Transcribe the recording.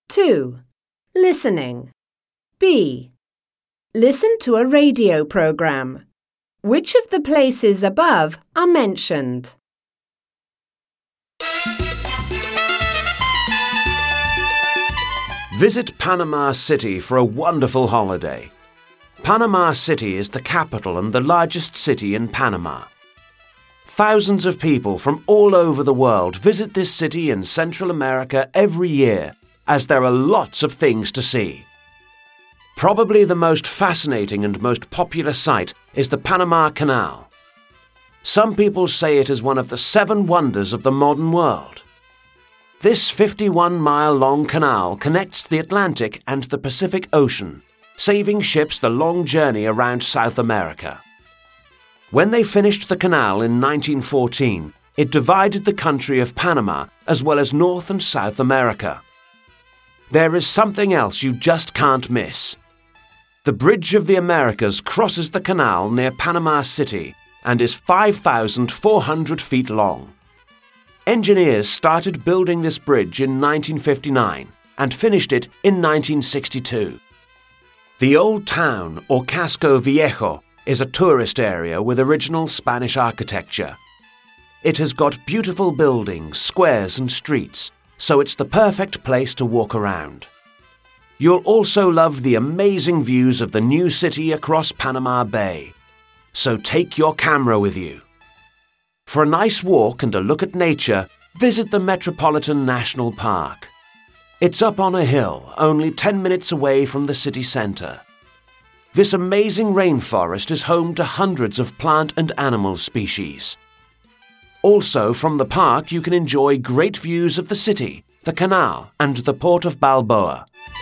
2. Listening. B. Listen to a radio program. Which of the places above are mentioned? Visit Panama City for a wonderful holiday. Panama City is the capital and the largest city in Panama. Thousands of people from all over the world visit this city in Central America every year, as there are lots of things to see. Probably the most fascinating and most popular sight is the Panama Canal. Some people say it is one of the 7 wonders of the modern world. This 51-mile-long canal connects the Atlantic and the Pacific Ocean, saving ships the long journey around South America. When they finished the canal in 1914, it divided the country of Panama as well as North and South America. There is something else you just can't miss. The Bridge of the Americas crosses the canal near Panama City and is 5,400 feet long. Engineers started building this bridge in 1959 and finished it in 1962. The Old Town, or Casco Viejo, is a tourist area with original Spanish architecture. It has got beautiful buildings, squares and streets, so it's the perfect place to walk around. You'll also love the amazing views of the new city across Panama Bay. So take your camera with you. For a nice walk and a look at nature, visit the Metropolitan National Park. It's up on a hill, only 10 minutes away from the city centre. This amazing rainforest is home to hundreds of plant and animal species. Also, from the park you can enjoy great views of the city, the canal and the port of Balboa.